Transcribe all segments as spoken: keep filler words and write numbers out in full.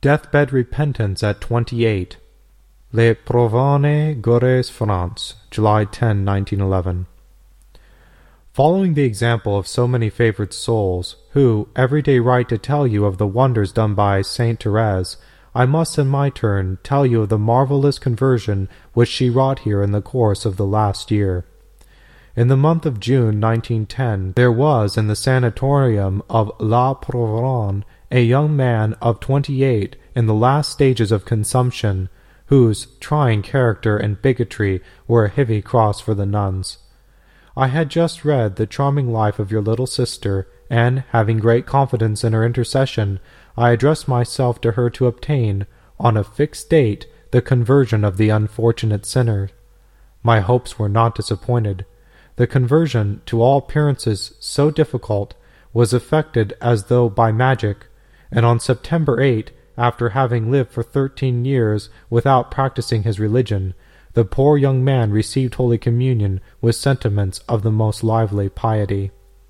Deathbed Repentance at twenty-eight. Les Provence Gores, France, July tenth, nineteen eleven. Following the example of so many favored souls, who every day write to tell you of the wonders done by Saint Therese, I must in my turn tell you of the marvelous conversion which she wrought here in the course of the last year. In the month of June nineteen ten, there was in the sanatorium of La Provence a young man of twenty-eight in the last stages of consumption, whose trying character and bigotry were a heavy cross for the nuns. I had just read the charming life of your little sister, and, having great confidence in her intercession, I addressed myself to her to obtain, on a fixed date, the conversion of the unfortunate sinner. My hopes were not disappointed. The conversion, to all appearances so difficult, was effected as though by magic, and on September eighth, after having lived for thirteen years without practicing his religion, the poor young man received Holy Communion with sentiments of the most lively piety.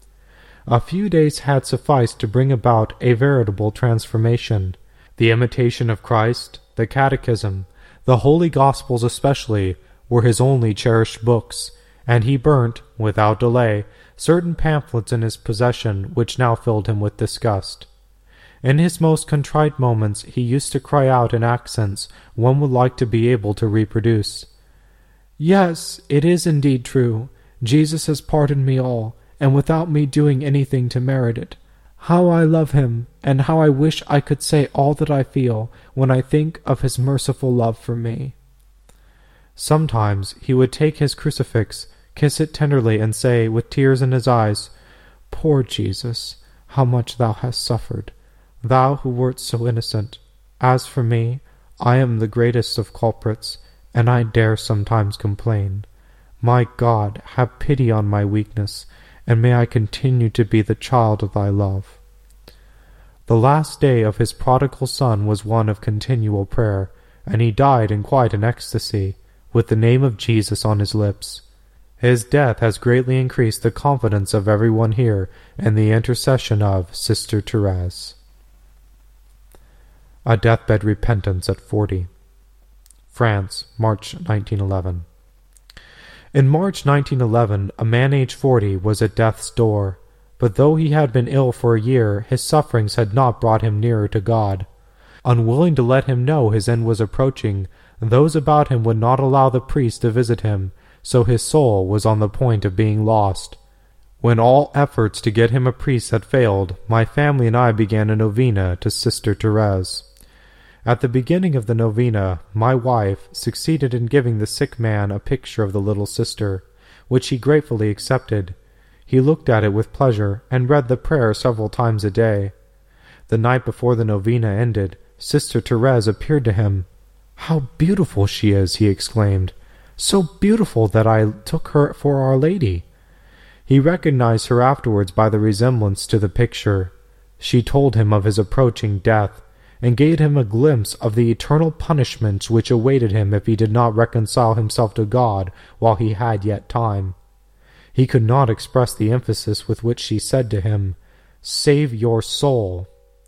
A few days had sufficed to bring about a veritable transformation. The Imitation of Christ, the Catechism, the Holy Gospels especially, were his only cherished books, and he burnt, without delay, certain pamphlets in his possession which now filled him with disgust. In his most contrite moments he used to cry out in accents one would like to be able to reproduce, "Yes, it is indeed true. Jesus has pardoned me all, and without me doing anything to merit it. How I love him, and how I wish I could say all that I feel when I think of his merciful love for me." Sometimes he would take his crucifix, kiss it tenderly, and say, with tears in his eyes, "Poor Jesus, how much thou hast suffered, thou who wert so innocent. As for me, I am the greatest of culprits, and I dare sometimes complain. My God, have pity on my weakness, and may I continue to be the child of thy love." The last day of his prodigal son was one of continual prayer, and he died in quite an ecstasy, with the name of Jesus on his lips. His death has greatly increased the confidence of everyone here and the intercession of Sister Therese. A Deathbed Repentance at forty. France, March nineteen eleven. In March nineteen eleven, a man aged forty was at death's door, but though he had been ill for a year, his sufferings had not brought him nearer to God. Unwilling to let him know his end was approaching, those about him would not allow the priest to visit him, so his soul was on the point of being lost. When all efforts to get him a priest had failed, my family and I began a novena to Sister Therese. At the beginning of the novena, my wife succeeded in giving the sick man a picture of the little sister, which he gratefully accepted. He looked at it with pleasure, and read the prayer several times a day. The night before the novena ended, Sister Therese appeared to him. "How beautiful she is!" he exclaimed. "So beautiful that I took her for Our Lady." He recognized her afterwards by the resemblance to the picture. She told him of his approaching death, and gave him a glimpse of the eternal punishments which awaited him if he did not reconcile himself to God while he had yet time. He could not express the emphasis with which she said to him, "Save your soul."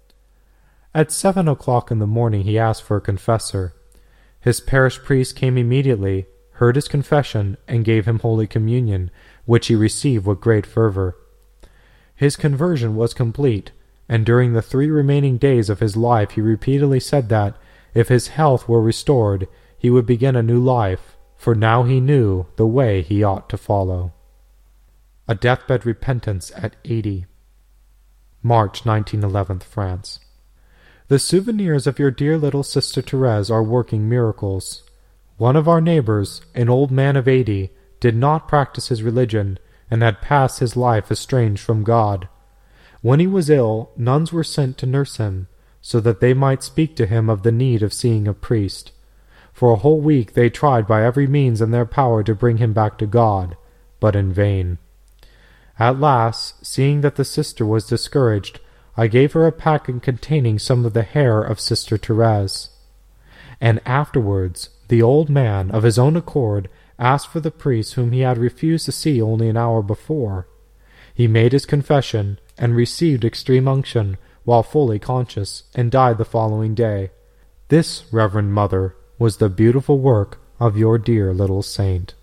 At seven o'clock in the morning he asked for a confessor. His parish priest came immediately, heard his confession, and gave him Holy Communion, which he received with great fervor. His conversion was complete, and during the three remaining days of his life he repeatedly said that, if his health were restored, he would begin a new life, for now he knew the way he ought to follow. A Deathbed Repentance at eighty. March nineteen eleven, France. The souvenirs of your dear little Sister Therese are working miracles. One of our neighbors, an old man of eighty, did not practice his religion, and had passed his life estranged from God. When he was ill, nuns were sent to nurse him, so that they might speak to him of the need of seeing a priest. For a whole week they tried by every means in their power to bring him back to God, but in vain. At last, seeing that the sister was discouraged, I gave her a packet containing some of the hair of Sister Therese. And afterwards, the old man, of his own accord, asked for the priest whom he had refused to see only an hour before. He made his confession, and received extreme unction, while fully conscious and died the following day. This, Reverend Mother, was the beautiful work of your dear little saint.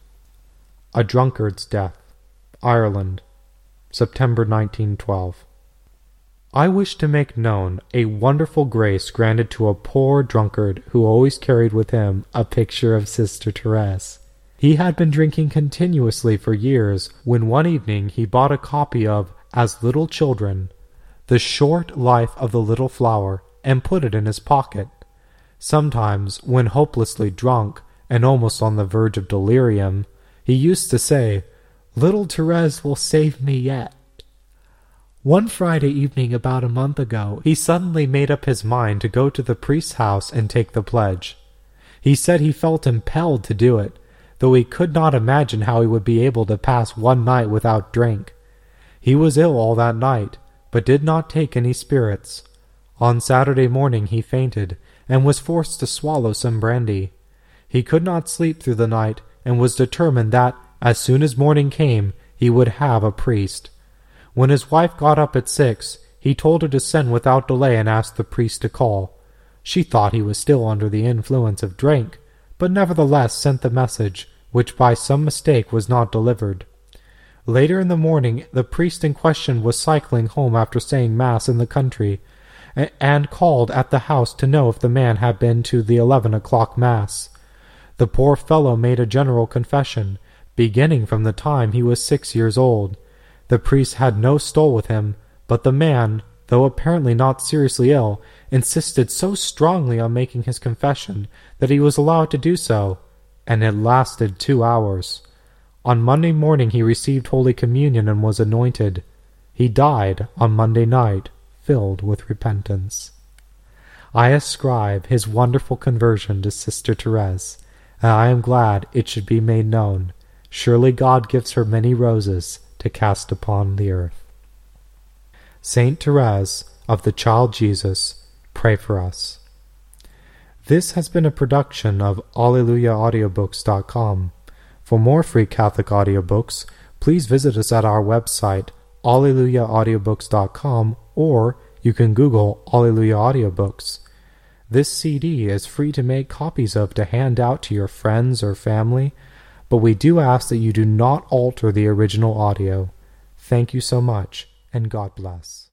A Drunkard's Death, Ireland, September nineteen twelve. I wish to make known a wonderful grace granted to a poor drunkard who always carried with him a picture of Sister Therese. He had been drinking continuously for years when one evening he bought a copy of As Little Children, The Short Life of the Little Flower, and put it in his pocket. Sometimes, when hopelessly drunk and almost on the verge of delirium, he used to say, "Little Therese will save me yet." One Friday evening about a month ago, he suddenly made up his mind to go to the priest's house and take the pledge. He said he felt impelled to do it, though he could not imagine how he would be able to pass one night without drink. He was ill all that night, but did not take any spirits. On Saturday morning he fainted, and was forced to swallow some brandy. He could not sleep through the night, and was determined that, as soon as morning came, he would have a priest. When his wife got up at six, he told her to send without delay and asked the priest to call. She thought he was still under the influence of drink, but nevertheless sent the message, which by some mistake was not delivered. Later in the morning the priest in question was cycling home after saying Mass in the country, and called at the house to know if the man had been to the eleven o'clock Mass. The poor fellow made a general confession, beginning from the time he was six years old. The priest had no stole with him, but the man, though apparently not seriously ill, insisted so strongly on making his confession that he was allowed to do so, and it lasted two hours. On Monday morning he received Holy Communion and was anointed. He died on Monday night, filled with repentance. I ascribe his wonderful conversion to Sister Therese, and I am glad it should be made known. Surely God gives her many roses to cast upon the earth. Saint Therese of the Child Jesus, pray for us. This has been a production of Alleluia Audiobooks dot com. For more free Catholic audiobooks, please visit us at our website, Alleluia Audiobooks dot com, or you can Google Alleluia Audiobooks. This C D is free to make copies of to hand out to your friends or family, but we do ask that you do not alter the original audio. Thank you so much, and God bless.